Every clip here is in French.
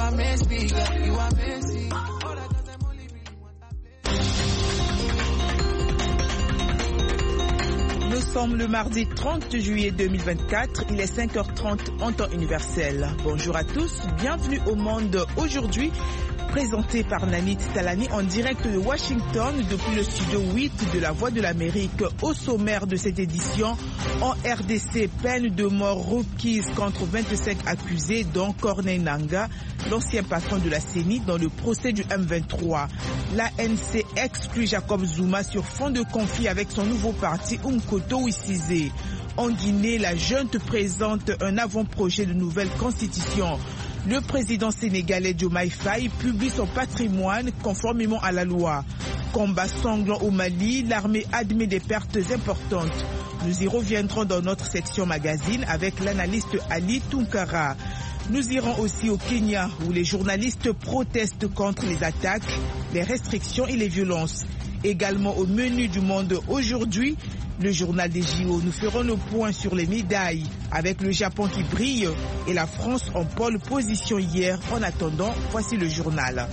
Nous sommes le mardi 30 juillet 2024, il est 5h30 en temps universel. Bonjour à tous, bienvenue au Monde aujourd'hui, présenté par Nanit Talani en direct de Washington depuis le studio 8 de la Voix de l'Amérique. Au sommaire de cette édition, en RDC, peine de mort requise contre 25 accusés, dont Corneille Nangaa, l'ancien patron de la CENI, dans le procès du M23. L'ANC exclut Jacob Zuma sur fond de conflit avec son nouveau parti Umkhonto we Sizwe. En Guinée, la junte présente un avant-projet de nouvelle constitution. Le président sénégalais Diomaye Faye publie son patrimoine conformément à la loi. Combat sanglant au Mali, l'armée admet des pertes importantes. Nous y reviendrons dans notre section magazine avec l'analyste Ali Tunkara. Nous irons aussi au Kenya où les journalistes protestent contre les attaques, les restrictions et les violences. Également au menu du Monde aujourd'hui, le journal des JO. Nous ferons le point sur les médailles avec le Japon qui brille et la France en pole position hier. En attendant, voici le journal.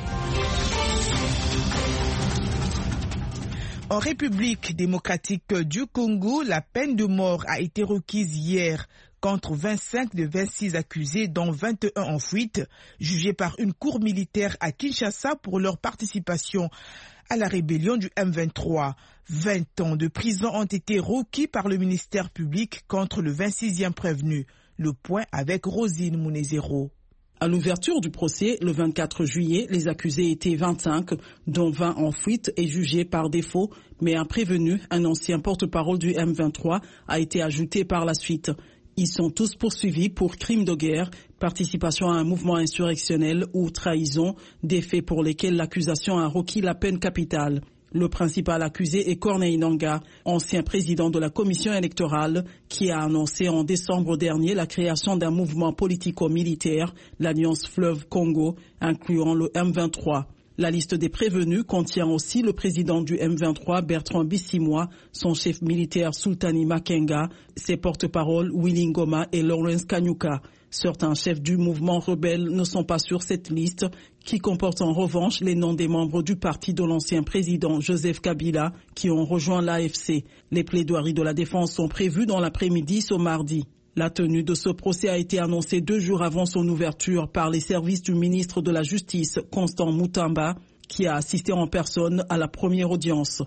En République démocratique du Congo, la peine de mort a été requise hier contre 25 de 26 accusés, dont 21 en fuite, jugés par une cour militaire à Kinshasa pour leur participation à la rébellion du M23. 20 ans de prison ont été requis par le ministère public contre le 26e prévenu. Le point avec Rosine Mounezero. À l'ouverture du procès, le 24 juillet, les accusés étaient 25, dont 20 en fuite et jugés par défaut, mais un prévenu, un ancien porte-parole du M23, a été ajouté par la suite. Ils sont tous poursuivis pour crimes de guerre, participation à un mouvement insurrectionnel ou trahison, des faits pour lesquels l'accusation a requis la peine capitale. Le principal accusé est Corneille Nangaa, ancien président de la commission électorale, qui a annoncé en décembre dernier la création d'un mouvement politico-militaire, l'Alliance Fleuve Congo, incluant le M23. La liste des prévenus contient aussi le président du M23, Bertrand Bisimwa, son chef militaire Sultani Makenga, ses porte-paroles Willy Ngoma et Lawrence Kanyuka. Certains chefs du mouvement rebelle ne sont pas sur cette liste, qui comporte en revanche les noms des membres du parti de l'ancien président Joseph Kabila, qui ont rejoint l'AFC. Les plaidoiries de la défense sont prévues dans l'après-midi ce mardi. La tenue de ce procès a été annoncée 2 jours avant son ouverture par les services du ministre de la Justice, Constant Mutamba, qui a assisté en personne à la première audience.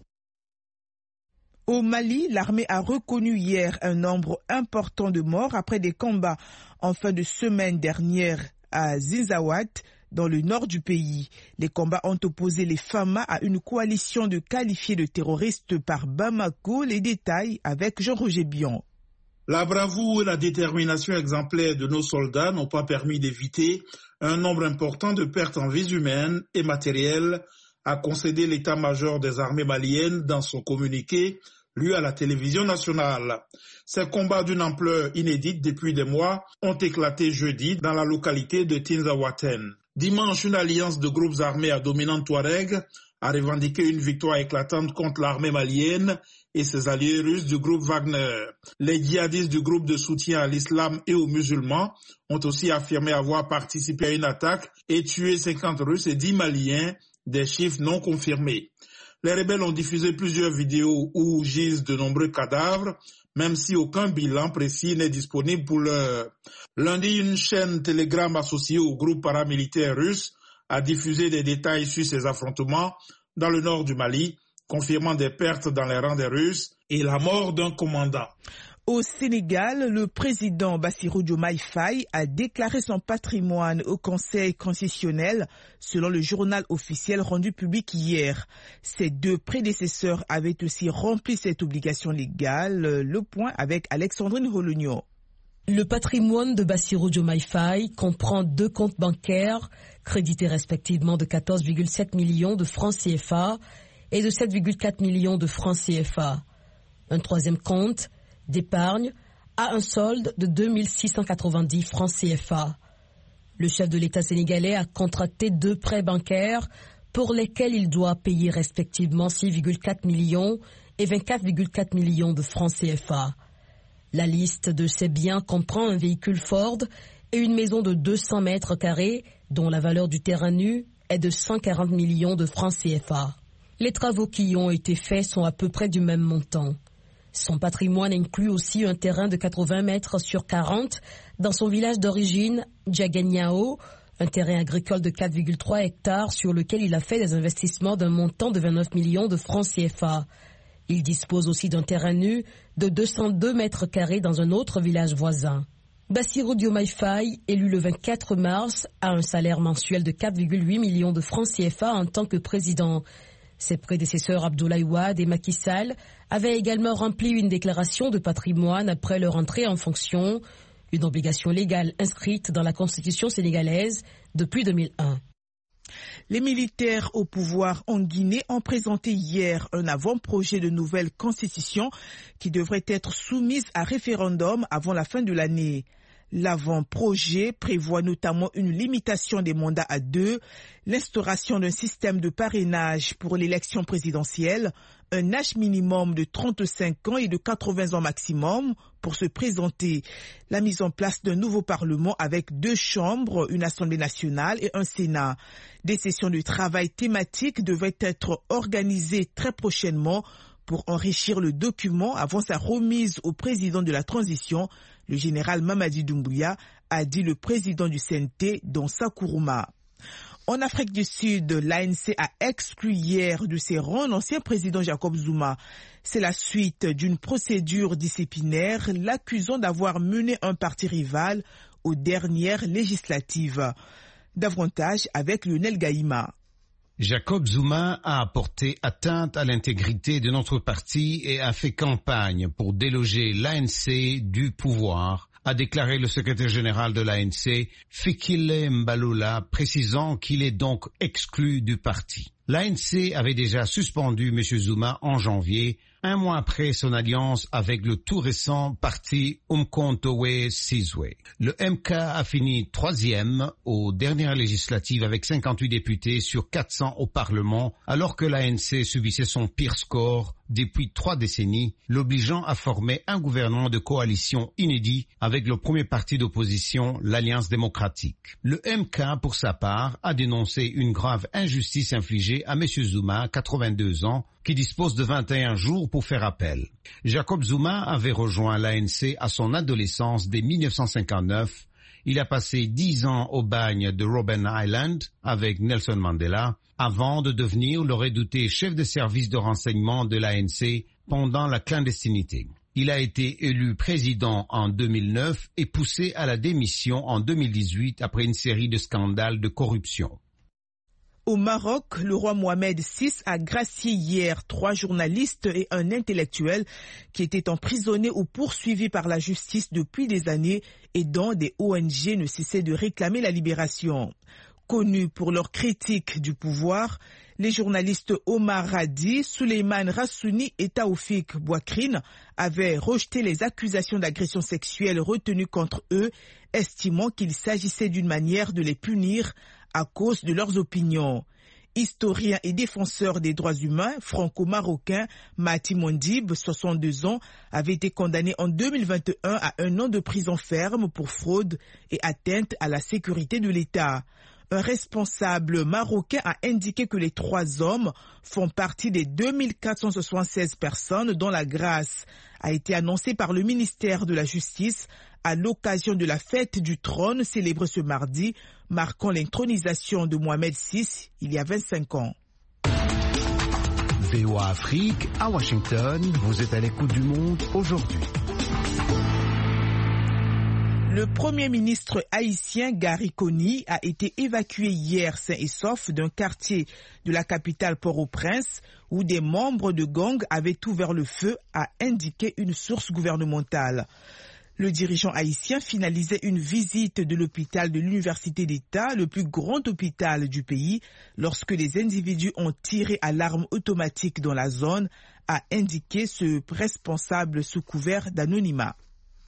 Au Mali, l'armée a reconnu hier un nombre important de morts après des combats en fin de semaine dernière à Zinzawat, dans le nord du pays. Les combats ont opposé les FAMA à une coalition de qualifiés de terroristes par Bamako. Les détails avec Jean-Roger Bion. La bravoure et la détermination exemplaire de nos soldats n'ont pas permis d'éviter un nombre important de pertes en vies humaines et matérielles, a concédé l'état-major des armées maliennes dans son communiqué lu à la télévision nationale. Ces combats d'une ampleur inédite depuis des mois ont éclaté jeudi dans la localité de Tinzawaten. Dimanche, une alliance de groupes armés à dominante Touareg a revendiqué une victoire éclatante contre l'armée malienne et ses alliés russes du groupe Wagner. Les djihadistes du groupe de soutien à l'islam et aux musulmans ont aussi affirmé avoir participé à une attaque et tué 50 Russes et 10 Maliens, des chiffres non confirmés. Les rebelles ont diffusé plusieurs vidéos où gisent de nombreux cadavres, même si aucun bilan précis n'est disponible pour l'heure. Lundi, une chaîne Telegram associée au groupe paramilitaire russe a diffusé des détails sur ces affrontements dans le nord du Mali, confirmant des pertes dans les rangs des Russes et la mort d'un commandant. Au Sénégal, le président Bassirou Diomaye Faye a déclaré son patrimoine au Conseil constitutionnel, selon le journal officiel rendu public hier. Ses 2 prédécesseurs avaient aussi rempli cette obligation légale. Le point avec Alexandrine Hologno. Le patrimoine de Bassirou Diomaye Faye comprend 2 comptes bancaires, crédités respectivement de 14,7 millions de francs CFA et de 7,4 millions de francs CFA. Un 3e compte d'épargne à un solde de 2690 francs CFA. Le chef de l'État sénégalais a contracté 2 prêts bancaires pour lesquels il doit payer respectivement 6,4 millions et 24,4 millions de francs CFA. La liste de ces biens comprend un véhicule Ford et une maison de 200 mètres carrés, dont la valeur du terrain nu est de 140 millions de francs CFA. Les travaux qui y ont été faits sont à peu près du même montant. Son patrimoine inclut aussi un terrain de 80 mètres sur 40 dans son village d'origine, Djaganyao, un terrain agricole de 4,3 hectares sur lequel il a fait des investissements d'un montant de 29 millions de francs CFA. Il dispose aussi d'un terrain nu de 202 mètres carrés dans un autre village voisin. Bassirou Diomaye Faye, élu le 24 mars, a un salaire mensuel de 4,8 millions de francs CFA en tant que président. Ses prédécesseurs Abdoulaye Wade et Macky Sall avaient également rempli une déclaration de patrimoine après leur entrée en fonction, une obligation légale inscrite dans la Constitution sénégalaise depuis 2001. Les militaires au pouvoir en Guinée ont présenté hier un avant-projet de nouvelle constitution qui devrait être soumise à référendum avant la fin de l'année. L'avant-projet prévoit notamment une limitation des mandats à 2, l'instauration d'un système de parrainage pour l'élection présidentielle, un âge minimum de 35 ans et de 80 ans maximum pour se présenter, la mise en place d'un nouveau Parlement avec 2 chambres, une Assemblée nationale et un Sénat. Des sessions de travail thématiques devraient être organisées très prochainement pour enrichir le document avant sa remise au président de la transition, le général Mamadi Doumbouya, a dit le président du CNT, Donsa Kourouma. En Afrique du Sud, l'ANC a exclu hier de ses rangs l'ancien président Jacob Zuma. C'est la suite d'une procédure disciplinaire l'accusant d'avoir mené un parti rival aux dernières législatives. Davantage avec Lionel Gaïma. Jacob Zuma a porté atteinte à l'intégrité de notre parti et a fait campagne pour déloger l'ANC du pouvoir, a déclaré le secrétaire général de l'ANC, Fikile Mbalula, précisant qu'il est donc exclu du parti. L'ANC avait déjà suspendu M. Zuma en janvier, un mois après son alliance avec le tout récent parti Umkhonto Sizwe. Le MK a fini 3e aux dernières législatives avec 58 députés sur 400 au Parlement, alors que l'ANC subissait son pire score depuis 3 décennies, l'obligeant à former un gouvernement de coalition inédit avec le premier parti d'opposition, l'Alliance démocratique. Le MK, pour sa part, a dénoncé une grave injustice infligée à M. Zuma, 82 ans, qui dispose de 21 jours pour faire appel. Jacob Zuma avait rejoint l'ANC à son adolescence dès 1959. Il a passé 10 ans au bagne de Robben Island avec Nelson Mandela, avant de devenir le redouté chef de service de renseignement de l'ANC pendant la clandestinité. Il a été élu président en 2009 et poussé à la démission en 2018 après une série de scandales de corruption. Au Maroc, le roi Mohamed VI a gracié hier 3 journalistes et un intellectuel qui étaient emprisonnés ou poursuivis par la justice depuis des années et dont des ONG ne cessaient de réclamer la libération. Connus pour leur critique du pouvoir, les journalistes Omar Radi, Souleymane Rassouni et Taoufik Bouakrine avaient rejeté les accusations d'agression sexuelle retenues contre eux, estimant qu'il s'agissait d'une manière de les punir à cause de leurs opinions. Historien et défenseur des droits humains franco-marocain Mati Mondib, 62 ans, avait été condamné en 2021 à 1 an de prison ferme pour fraude et atteinte à la sécurité de l'État. Un responsable marocain a indiqué que les 3 hommes font partie des 2476 personnes dont la grâce a été annoncée par le ministère de la Justice à l'occasion de la fête du trône célébrée ce mardi, marquant l'intronisation de Mohamed VI il y a 25 ans. VOA Afrique, à Washington, vous êtes à l'écoute du monde aujourd'hui. Le Premier ministre haïtien Gary Coney a été évacué hier sain et sauf d'un quartier de la capitale Port-au-Prince où des membres de gangs avaient ouvert le feu, a indiqué une source gouvernementale. Le dirigeant haïtien finalisait une visite de l'hôpital de l'Université d'État, le plus grand hôpital du pays, lorsque les individus ont tiré à l'arme automatique dans la zone, a indiqué ce responsable sous couvert d'anonymat.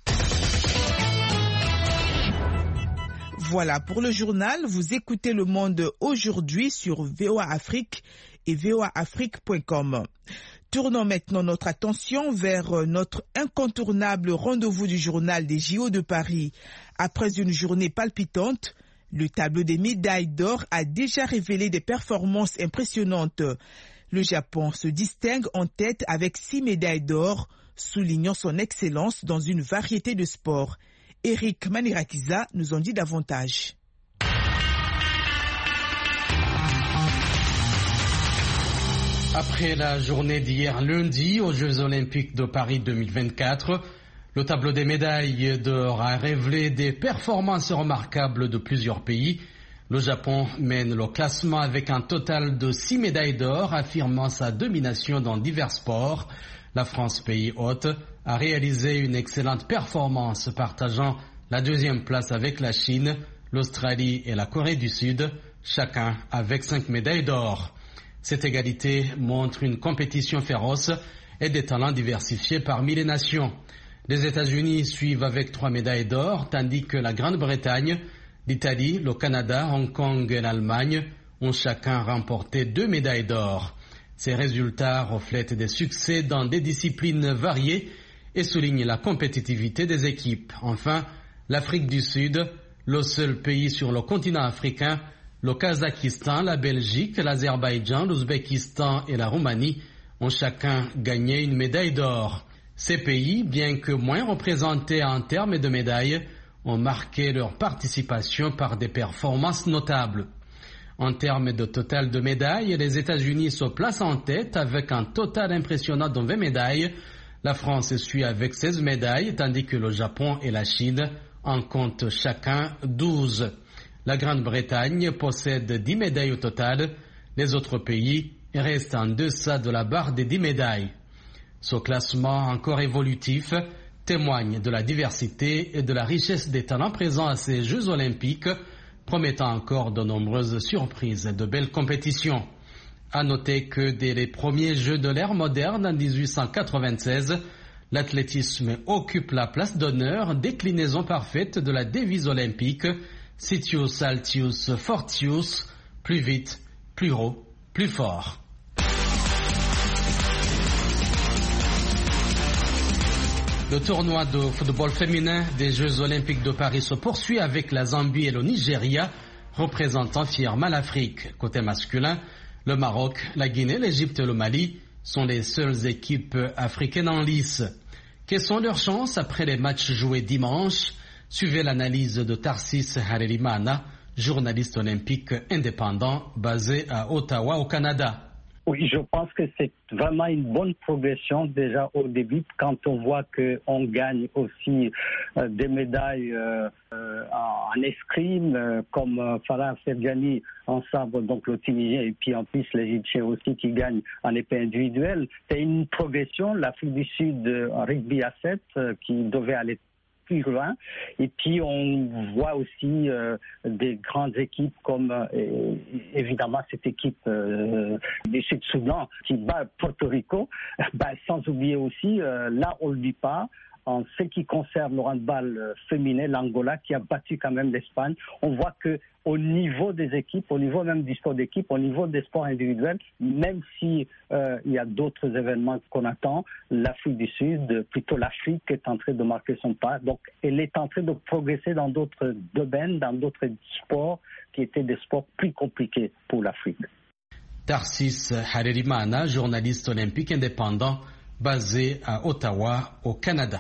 Voilà pour le journal. Vous écoutez Le Monde aujourd'hui sur VOA Afrique et voaafrique.com. Tournons maintenant notre attention vers notre incontournable rendez-vous du journal des JO de Paris. Après une journée palpitante, le tableau des médailles d'or a déjà révélé des performances impressionnantes. Le Japon se distingue en tête avec 6 médailles d'or, soulignant son excellence dans une variété de sports. Eric Manirakiza nous en dit davantage. Après la journée d'hier lundi aux Jeux Olympiques de Paris 2024, le tableau des médailles d'or a révélé des performances remarquables de plusieurs pays. Le Japon mène le classement avec un total de 6 médailles d'or, affirmant sa domination dans divers sports. La France, pays hôte, a réalisé une excellente performance, partageant la 2e place avec la Chine, l'Australie et la Corée du Sud, chacun avec 5 médailles d'or. Cette égalité montre une compétition féroce et des talents diversifiés parmi les nations. Les États-Unis suivent avec 3 médailles d'or, tandis que la Grande-Bretagne, l'Italie, le Canada, Hong Kong et l'Allemagne ont chacun remporté 2 médailles d'or. Ces résultats reflètent des succès dans des disciplines variées et soulignent la compétitivité des équipes. Enfin, l'Afrique du Sud, le seul pays sur le continent africain, le Kazakhstan, la Belgique, l'Azerbaïdjan, l'Ouzbékistan et la Roumanie ont chacun gagné une médaille d'or. Ces pays, bien que moins représentés en termes de médailles, ont marqué leur participation par des performances notables. En termes de total de médailles, les États-Unis se placent en tête avec un total impressionnant de 20 médailles. La France suit avec 16 médailles, tandis que le Japon et la Chine en comptent chacun 12. La Grande-Bretagne possède 10 médailles au total. Les autres pays restent en deçà de la barre des 10 médailles. Ce classement encore évolutif témoigne de la diversité et de la richesse des talents présents à ces Jeux olympiques, promettant encore de nombreuses surprises et de belles compétitions. À noter que dès les premiers Jeux de l'ère moderne en 1896, l'athlétisme occupe la place d'honneur, déclinaison parfaite de la devise olympique Citius Altius Fortius, plus vite, plus haut, plus fort. Le tournoi de football féminin des Jeux Olympiques de Paris se poursuit avec la Zambie et le Nigeria, représentant fièrement l'Afrique. Côté masculin, le Maroc, la Guinée, l'Égypte et le Mali sont les seules équipes africaines en lice. Quelles sont leurs chances après les matchs joués dimanche? Suivez l'analyse de Tarsis Harerimana, journaliste olympique indépendant basé à Ottawa au Canada. Oui, je pense que c'est vraiment une bonne progression déjà au début quand on voit qu'on gagne aussi des médailles en escrime comme Farah Ferjani en sabre, donc le Tunisien, et puis en plus l'Égyptien aussi qui gagne en épée individuelle. C'est une progression. L'Afrique du Sud en rugby à 7 qui devait aller plus loin. Et puis on voit aussi des grandes équipes comme évidemment cette équipe du Sud-Soudan qui bat Porto Rico, sans oublier aussi, là on le dit pas, en ce qui concerne le handball féminin, l'Angola qui a battu quand même l'Espagne. On voit que au niveau des équipes, au niveau même du sport d'équipe, au niveau des sports individuels, même si il y a d'autres événements qu'on attend, l'Afrique du Sud, plutôt l'Afrique est en train de marquer son pas. Donc elle est en train de progresser dans d'autres domaines, dans d'autres sports qui étaient des sports plus compliqués pour l'Afrique. Tarsis Harerimana, journaliste olympique indépendant basé à Ottawa au Canada.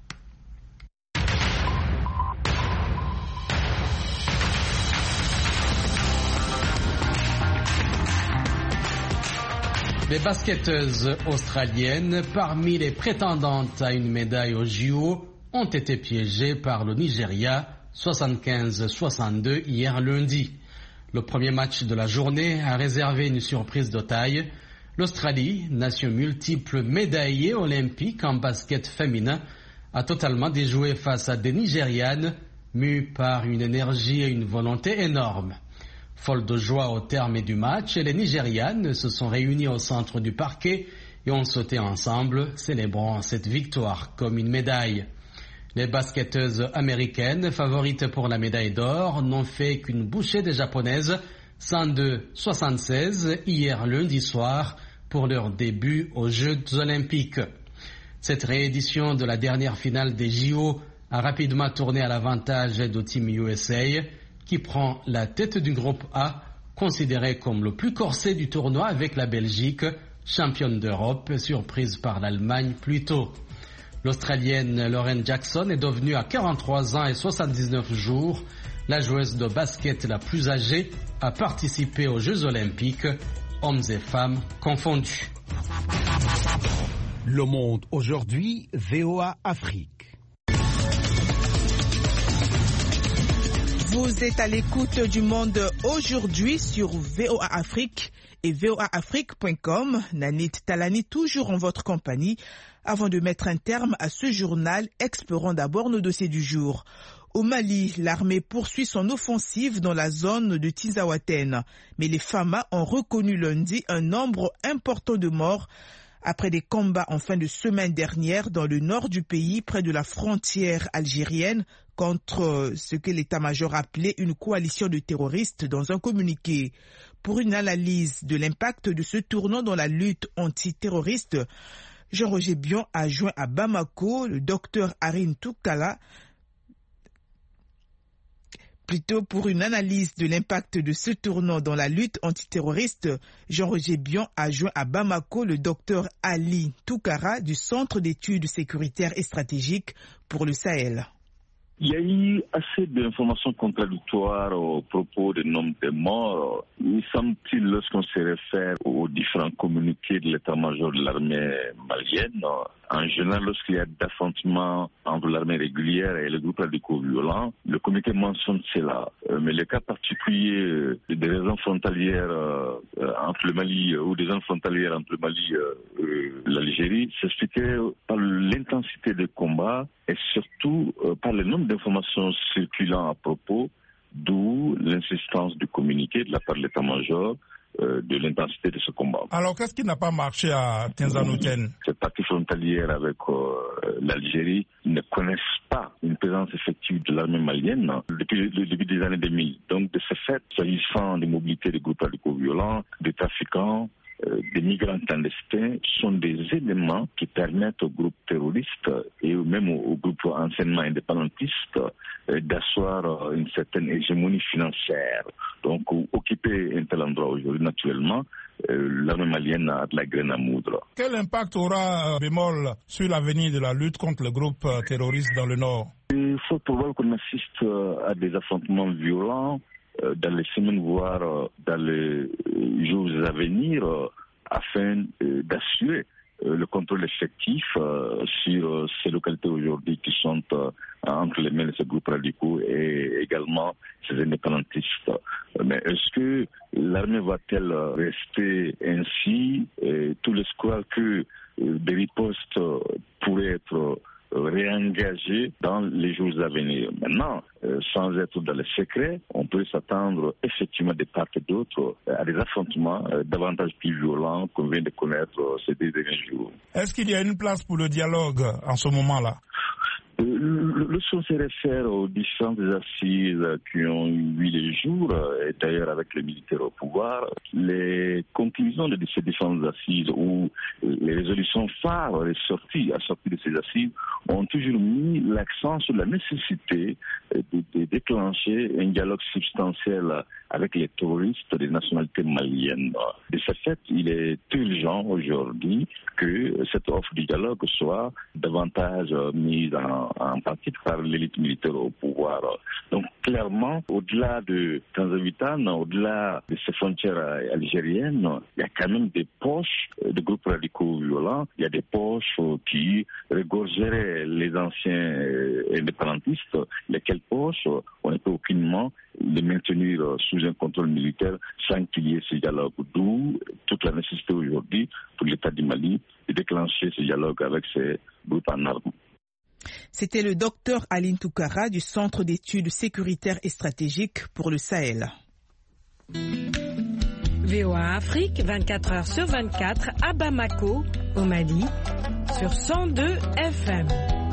Les basketteuses australiennes, parmi les prétendantes à une médaille aux JO, ont été piégées par le Nigeria 75-62 hier lundi. Le premier match de la journée a réservé une surprise de taille. L'Australie, nation multiple médaillée olympique en basket féminin, a totalement déjoué face à des Nigérianes mues par une énergie et une volonté énormes. Folles de joie au terme du match, les Nigérianes se sont réunies au centre du parquet et ont sauté ensemble, célébrant cette victoire comme une médaille. Les basketteuses américaines, favorites pour la médaille d'or, n'ont fait qu'une bouchée des japonaises, 102-76 hier lundi soir, pour leur début aux Jeux olympiques. Cette réédition de la dernière finale des JO a rapidement tourné à l'avantage de Team USA, qui prend la tête du groupe A, considéré comme le plus corsé du tournoi avec la Belgique, championne d'Europe, surprise par l'Allemagne plus tôt. L'Australienne Lauren Jackson est devenue à 43 ans et 79 jours la joueuse de basket la plus âgée à participer aux Jeux olympiques, hommes et femmes confondus. Le Monde aujourd'hui, VOA Afrique. Vous êtes à l'écoute du Monde aujourd'hui sur VOA Afrique et voaafrique.com. Nanit Talani toujours en votre compagnie. Avant de mettre un terme à ce journal, explorons d'abord nos dossiers du jour. Au Mali, l'armée poursuit son offensive dans la zone de Tizawaten. Mais les Fama ont reconnu lundi un nombre important de morts après des combats en fin de semaine dernière dans le nord du pays, près de la frontière algérienne, contre ce que l'état-major appelait une coalition de terroristes dans un communiqué. Pour une analyse de l'impact de ce tournant dans la lutte antiterroriste, Jean-Roger Bion a joint à Bamako le docteur Aline Toukala. Pour une analyse de l'impact de ce tournant dans la lutte antiterroriste, Jean-Roger Bion a joint à Bamako le docteur Ali Toukara du Centre d'études sécuritaires et stratégiques pour le Sahel. Il y a eu assez d'informations contradictoires au propos des nombres de morts. Il semble-t-il, lorsqu'on se réfère aux différents communiqués de l'état-major de l'armée malienne, en général, lorsqu'il y a d'affrontements entre l'armée régulière et le groupe radicaux violents, le communiqué mentionne cela. Mais le cas particulier des raisons frontalières entre le Mali ou des zones frontalières entre le Mali et l'Algérie s'expliquait par l'intensité des combats et surtout par le nombre d'informations circulant à propos, d'où l'insistance du communiqué de la part de l'état-major de l'intensité de ce combat. Alors, qu'est-ce qui n'a pas marché à Tinzanouten? Cette partie frontalière avec l'Algérie ne connaissent pas une présence effective de l'armée malienne depuis le début des années 2000. Donc, de ce fait, s'agissant des mobilités des groupes radicaux violents, des trafiquants, des migrants clandestins, sont des éléments qui permettent aux groupes terroristes et même aux groupes anciennement indépendantistes d'asseoir une certaine hégémonie financière. Donc, occuper un tel endroit aujourd'hui, naturellement, l'armée malienne a de la graine à moudre. Quel impact aura bémol sur l'avenir de la lutte contre le groupe terroriste dans le Nord? Il faut probablement qu'on assiste à des affrontements violents dans les semaines, voire dans les jours à venir, afin d'assurer le contrôle effectif sur ces localités aujourd'hui qui sont entre les mains de ces groupes radicaux et également ces indépendantistes. Mais est-ce que l'armée va-t-elle rester ainsi? Tout l'espoir que des ripostes pourraient être réengagés dans les jours à venir. Maintenant, sans être dans le secret, on peut s'attendre effectivement de part et d'autre à des affrontements davantage plus violents qu'on vient de connaître ces derniers jours. Est-ce qu'il y a une place pour le dialogue en ce moment-là? Lorsqu'on se réfère aux différentes assises qui ont eu les jours, et d'ailleurs avec les militaires au pouvoir, les conclusions de ces différentes assises ou les résolutions phares sorties de ces assises ont toujours mis l'accent sur la nécessité de déclencher un dialogue substantiel avec les terroristes des nationalités maliennes. De ce fait, il est urgent aujourd'hui que cette offre de dialogue soit davantage mise en pratique par l'élite militaire au pouvoir. Donc clairement, au-delà de Tanzanie, au-delà de ces frontières algériennes, il y a quand même des poches de groupes radicaux violents, il y a des poches qui regorgeraient les anciens indépendantistes, lesquelles poches, on ne peut aucunement les maintenir sous un contrôle militaire sans qu'il y ait ce dialogue. D'où toute la nécessité aujourd'hui pour l'État du Mali de déclencher ce dialogue avec ces groupes en armes. C'était le docteur Aline Toukara du Centre d'études sécuritaires et stratégiques pour le Sahel. VOA Afrique, 24 heures sur 24, à Bamako, au Mali, sur 102 FM.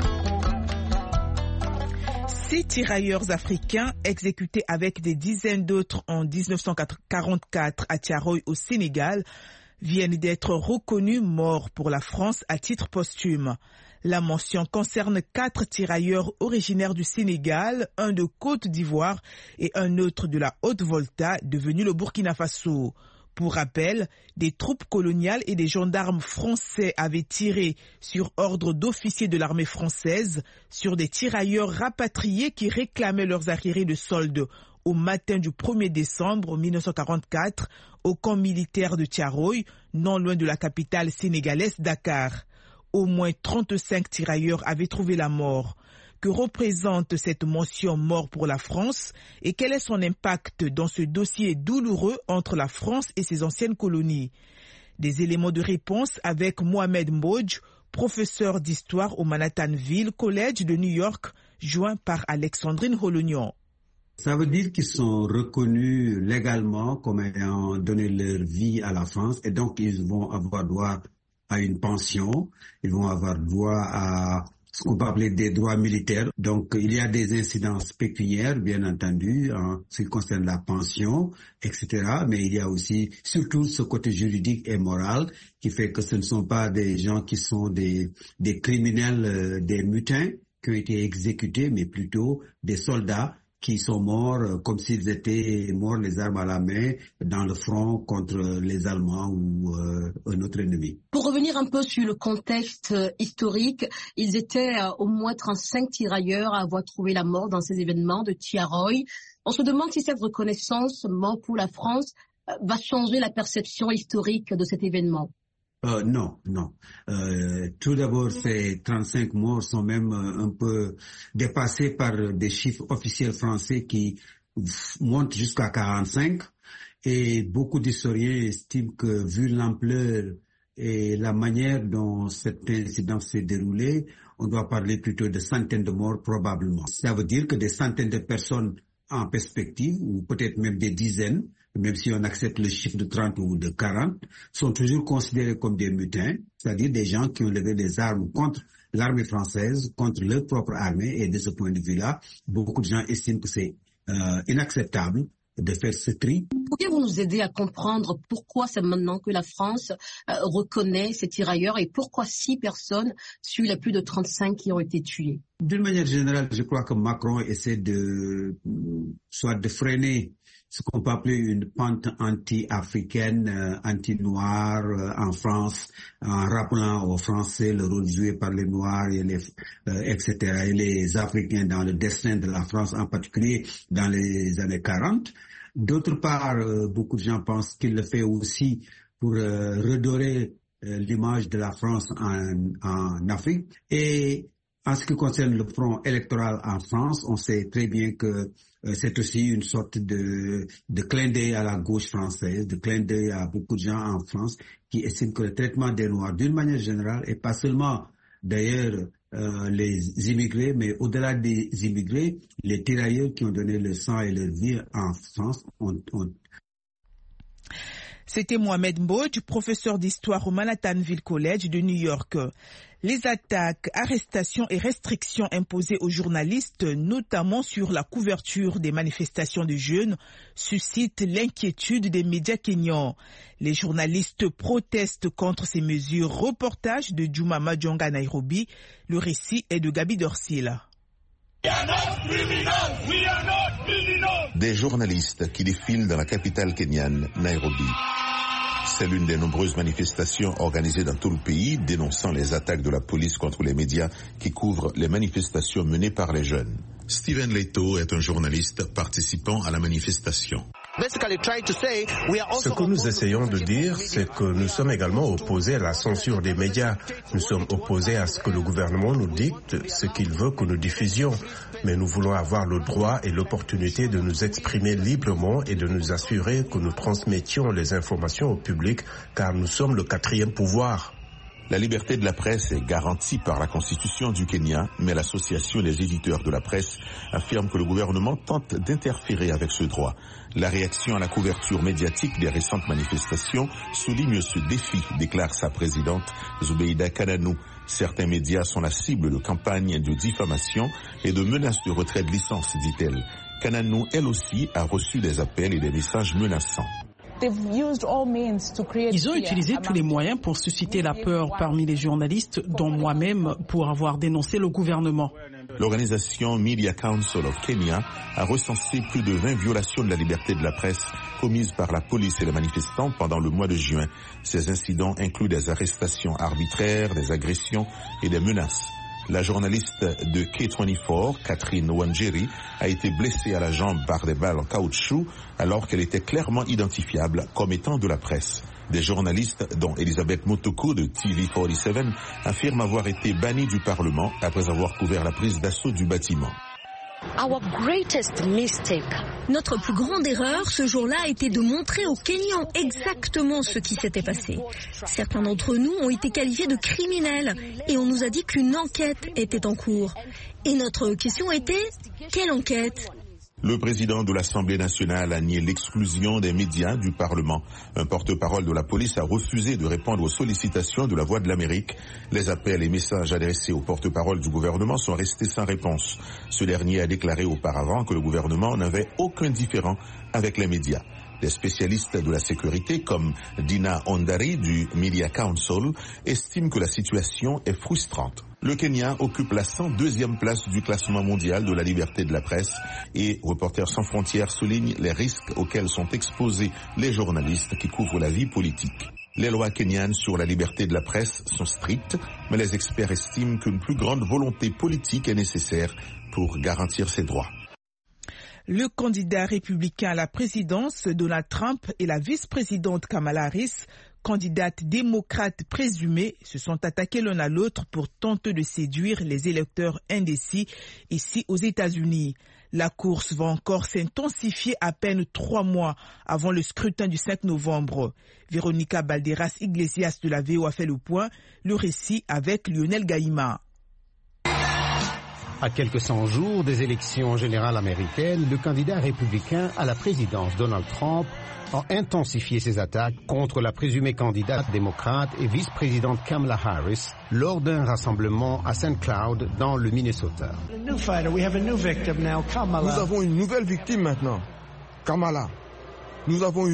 6 tirailleurs africains exécutés avec des dizaines d'autres en 1944 à Tiaroy au Sénégal. viennent d'être reconnus morts pour la France à titre posthume. La mention concerne 4 tirailleurs originaires du Sénégal, un de Côte d'Ivoire et un autre de la Haute-Volta, devenu le Burkina Faso. Pour rappel, des troupes coloniales et des gendarmes français avaient tiré sur ordre d'officiers de l'armée française sur des tirailleurs rapatriés qui réclamaient leurs arriérés de solde au matin du 1er décembre 1944 au camp militaire de Thiaroye, non loin de la capitale sénégalaise Dakar. Au moins 35 tirailleurs avaient trouvé la mort. Que représente cette mention mort pour la France et quel est son impact dans ce dossier douloureux entre la France et ses anciennes colonies? Des éléments de réponse avec Mohamed Mbodj, professeur d'histoire au Manhattanville College de New York, joint par Alexandrine Holognon. Ça veut dire qu'ils sont reconnus légalement comme ayant donné leur vie à la France et donc ils vont avoir droit à une pension, ils vont avoir droit à ce qu'on peut appeler des droits militaires. Donc, il y a des incidences pécuniaires, bien entendu, en ce qui concerne la pension, etc. Mais il y a aussi, surtout, ce côté juridique et moral qui fait que ce ne sont pas des gens qui sont des criminels, des mutins qui ont été exécutés, mais plutôt des soldats qui sont morts comme s'ils étaient morts les armes à la main dans le front contre les Allemands ou un autre ennemi. Pour revenir un peu sur le contexte historique, ils étaient au moins 35 tirailleurs à avoir trouvé la mort dans ces événements de Thiaroye. On se demande si cette reconnaissance mort pour la France va changer la perception historique de cet événement. Non. Tout d'abord, ces 35 morts sont même un peu dépassés par des chiffres officiels français qui montent jusqu'à 45. Et beaucoup d'historiens estiment que, vu l'ampleur et la manière dont cet incident s'est déroulé, on doit parler plutôt de centaines de morts probablement. Ça veut dire que des centaines de personnes en perspective, ou peut-être même des dizaines, même si on accepte le chiffre de 30 ou de 40, sont toujours considérés comme des mutins, c'est-à-dire des gens qui ont levé des armes contre l'armée française, contre leur propre armée, et de ce point de vue-là, beaucoup de gens estiment que c'est inacceptable de faire ce tri. Pourriez-vous nous aider à comprendre pourquoi c'est maintenant que la France reconnaît ces tirailleurs et pourquoi 6 personnes sur les plus de 35 qui ont été tuées? D'une manière générale, je crois que Macron essaie de freiner ce qu'on peut appeler une pente anti-africaine, anti-noire en France, en rappelant aux Français le rôle joué par les Noirs et etc., et les Africains dans le destin de la France, en particulier dans les années 40. D'autre part, beaucoup de gens pensent qu'il le fait aussi pour redorer l'image de la France en Afrique. Et en ce qui concerne le front électoral en France, on sait très bien que c'est aussi une sorte de clin d'œil à la gauche française, de clin d'œil à beaucoup de gens en France qui estiment que le traitement des Noirs, d'une manière générale, et pas seulement d'ailleurs les immigrés, mais au-delà des immigrés, les tirailleurs qui ont donné leur sang et leur vie en France ont... C'était Mohamed Mbodj, professeur d'histoire au Manhattanville College de New York. Les attaques, arrestations et restrictions imposées aux journalistes, notamment sur la couverture des manifestations de jeunes, suscitent l'inquiétude des médias kenyans. Les journalistes protestent contre ces mesures. Reportage de Juma Majonga Nairobi. Le récit est de Gabi Dorsil. Des journalistes qui défilent dans la capitale kenyane, Nairobi. C'est l'une des nombreuses manifestations organisées dans tout le pays dénonçant les attaques de la police contre les médias qui couvrent les manifestations menées par les jeunes. Steven Leto est un journaliste participant à la manifestation. Ce que nous essayons de dire, c'est que nous sommes également opposés à la censure des médias. Nous sommes opposés à ce que le gouvernement nous dicte ce qu'il veut que nous diffusions. Mais nous voulons avoir le droit et l'opportunité de nous exprimer librement et de nous assurer que nous transmettions les informations au public, car nous sommes le 4e pouvoir. La liberté de la presse est garantie par la Constitution du Kenya, mais l'association des éditeurs de la presse affirme que le gouvernement tente d'interférer avec ce droit. La réaction à la couverture médiatique des récentes manifestations souligne ce défi, déclare sa présidente Zubeida Kananou. Certains médias sont la cible de campagnes de diffamation et de menaces de retrait de licence, dit-elle. Kananou, elle aussi, a reçu des appels et des messages menaçants. Ils ont utilisé tous les moyens pour susciter la peur parmi les journalistes, dont moi-même, pour avoir dénoncé le gouvernement. L'organisation Media Council of Kenya a recensé plus de 20 violations de la liberté de la presse commises par la police et les manifestants pendant le mois de juin. Ces incidents incluent des arrestations arbitraires, des agressions et des menaces. La journaliste de K24, Catherine Wanjeri, a été blessée à la jambe par des balles en caoutchouc alors qu'elle était clairement identifiable comme étant de la presse. Des journalistes, dont Elisabeth Motoko de TV47, affirment avoir été bannis du Parlement après avoir couvert la prise d'assaut du bâtiment. Notre plus grande erreur ce jour-là a été de montrer aux Kenyans exactement ce qui s'était passé. Certains d'entre nous ont été qualifiés de criminels et on nous a dit qu'une enquête était en cours. Et notre question était, quelle enquête ? Le président de l'Assemblée nationale a nié l'exclusion des médias du Parlement. Un porte-parole de la police a refusé de répondre aux sollicitations de la Voix de l'Amérique. Les appels et messages adressés au porte-parole du gouvernement sont restés sans réponse. Ce dernier a déclaré auparavant que le gouvernement n'avait aucun différend avec les médias. Des spécialistes de la sécurité comme Dina Ondari du Media Council estiment que la situation est frustrante. Le Kenya occupe la 102e place du classement mondial de la liberté de la presse et Reporters sans frontières souligne les risques auxquels sont exposés les journalistes qui couvrent la vie politique. Les lois kenyanes sur la liberté de la presse sont strictes, mais les experts estiment qu'une plus grande volonté politique est nécessaire pour garantir ces droits. Le candidat républicain à la présidence, Donald Trump, et la vice-présidente Kamala Harris, candidate démocrate présumée, se sont attaqués l'un à l'autre pour tenter de séduire les électeurs indécis ici aux États-Unis. La course va encore s'intensifier à peine 3 mois avant le scrutin du 5 novembre. Véronica Balderas Iglesias de la VO a fait le point, le récit avec Lionel Gaïma. À quelques 100 jours des élections générales américaines, le candidat républicain à la présidence, Donald Trump, a intensifié ses attaques contre la présumée candidate démocrate et vice-présidente Kamala Harris lors d'un rassemblement à St. Cloud dans le Minnesota. Nous avons une nouvelle victime maintenant, Kamala. Nous avons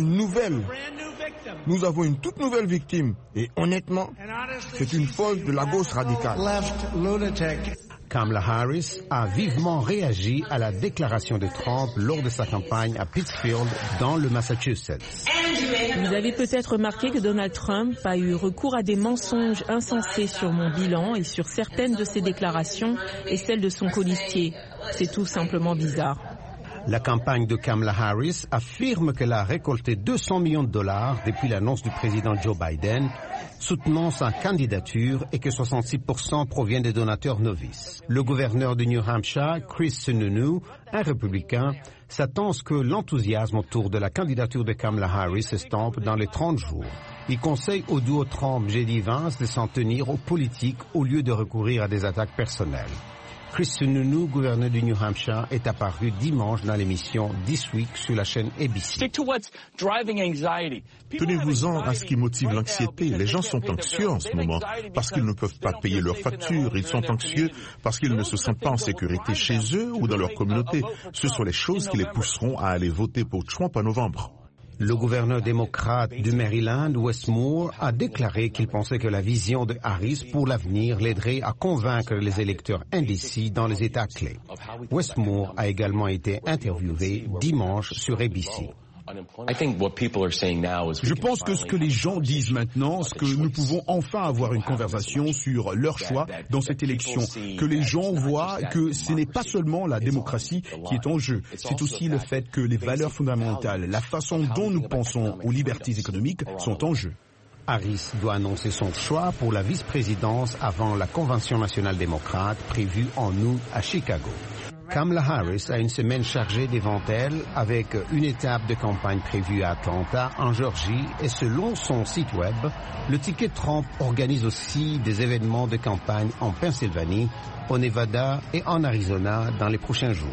une toute nouvelle victime. Et honnêtement, c'est une folle de la gauche radicale. Kamala Harris a vivement réagi à la déclaration de Trump lors de sa campagne à Pittsfield, dans le Massachusetts. Vous avez peut-être remarqué que Donald Trump a eu recours à des mensonges insensés sur mon bilan et sur certaines de ses déclarations et celles de son colistier. C'est tout simplement bizarre. La campagne de Kamala Harris affirme qu'elle a récolté 200 millions de dollars depuis l'annonce du président Joe Biden, soutenant sa candidature et que 66% proviennent des donateurs novices. Le gouverneur du New Hampshire, Chris Sununu, un républicain, s'attend à ce que l'enthousiasme autour de la candidature de Kamala Harris s'estompe dans les 30 jours. Il conseille au duo Trump-JD Vance de s'en tenir aux politiques au lieu de recourir à des attaques personnelles. Chris Sununu, gouverneur du New Hampshire, est apparu dimanche dans l'émission This Week sur la chaîne ABC. Tenez-vous-en à ce qui motive l'anxiété. Les gens sont anxieux en ce moment parce qu'ils ne peuvent pas payer leurs factures. Ils sont anxieux parce qu'ils ne se sentent pas en sécurité chez eux ou dans leur communauté. Ce sont les choses qui les pousseront à aller voter pour Trump en novembre. Le gouverneur démocrate du Maryland, Wes Moore, a déclaré qu'il pensait que la vision de Harris pour l'avenir l'aiderait à convaincre les électeurs indécis dans les États clés. Wes Moore a également été interviewé dimanche sur ABC. Je pense que ce que les gens disent maintenant, c'est que nous pouvons enfin avoir une conversation sur leur choix dans cette élection, que les gens voient que ce n'est pas seulement la démocratie qui est en jeu, c'est aussi le fait que les valeurs fondamentales, la façon dont nous pensons aux libertés économiques sont en jeu. Harris doit annoncer son choix pour la vice-présidence avant la Convention nationale démocrate prévue en août à Chicago. Kamala Harris a une semaine chargée devant elle avec une étape de campagne prévue à Atlanta, en Géorgie, et selon son site web, le ticket Trump organise aussi des événements de campagne en Pennsylvanie, au Nevada et en Arizona dans les prochains jours.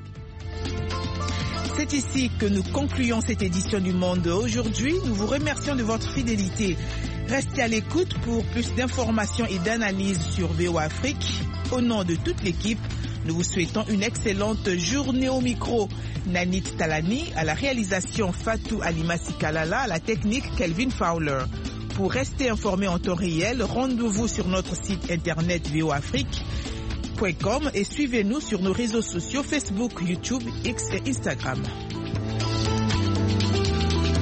C'est ici que nous concluons cette édition du Monde aujourd'hui. Nous vous remercions de votre fidélité. Restez à l'écoute pour plus d'informations et d'analyses sur VOA Afrique. Au nom de toute l'équipe, Nous vous souhaitons une excellente journée au micro. Nanit Talani, à la réalisation Fatou Alimasi Kalala, à la technique Kelvin Fowler. Pour rester informé en temps réel, rendez-vous sur notre site internet voafrique.com et suivez-nous sur nos réseaux sociaux Facebook, YouTube, X et Instagram.